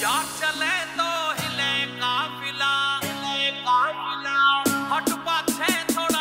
यार चले तो हिले काफिला हट पाछे थोड़ा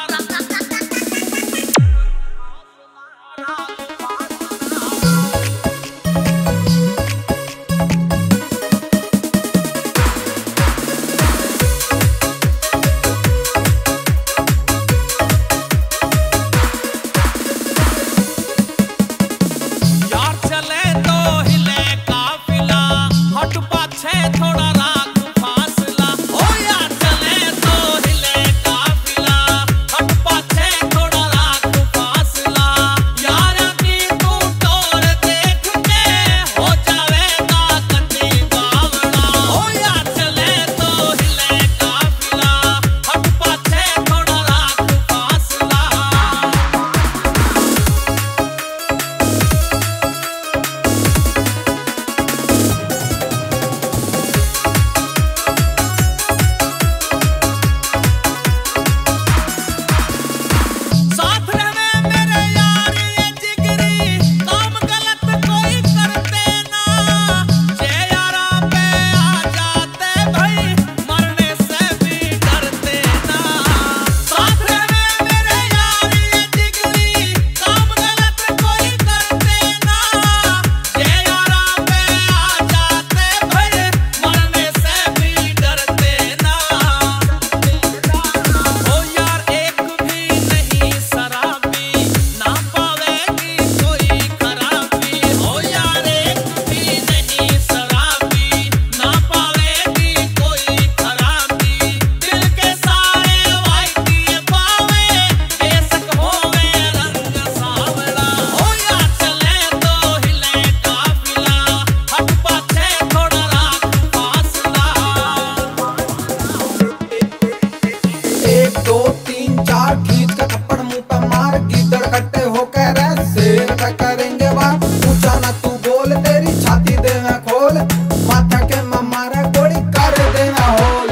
करेंगे बात पूछा ना तू बोल तेरी छाती दे मैं खोल माथा के मारा गोली कर देना होल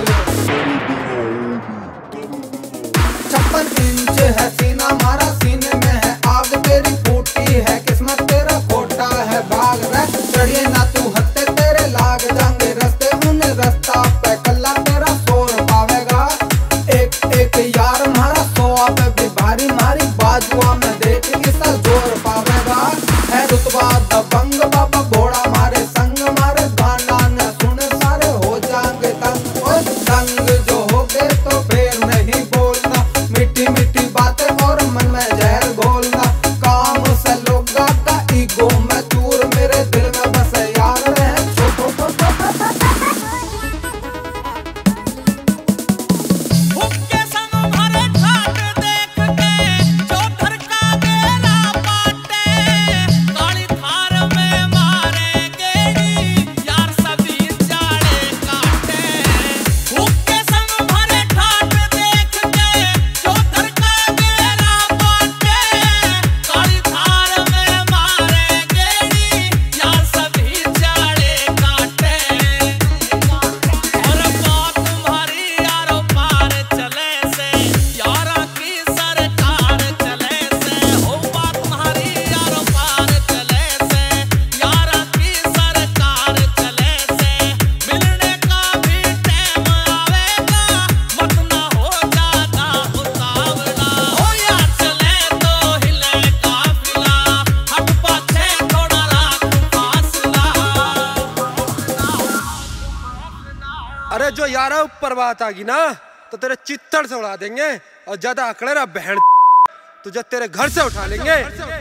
56 इंच है सीना मारा सीने में है आग तेरी फूटी है किस्मत तेरा खोटा है भाग रह चढ़िए ना तू हत्ते तेरे लाग जाएंगे रस्ते उन्हें रास्ता पे कल्ला तेरा शोर पावेगा एक यार मारा 100 पे भी भारी मारी बाजुआ में देख किसा जोर पावेगा है रुतबा दबंग बाबा घोड़ा मारे संग मारे गाना न सुन सारे हो जाएंगे तंग और तंग जो हो गए तो फिर नहीं बोलना मीठी मीठी बातें और मन में जहर घोलना काम से लोगा का ईगो में दूर मेरे दिल में बस यार रहे अरे जो यारा ऊपर बात आ गई ना तो तेरे चित्तड़ से उड़ा देंगे और ज्यादा अकड़े ना बहन तुझे तेरे घर से उठा लेंगे।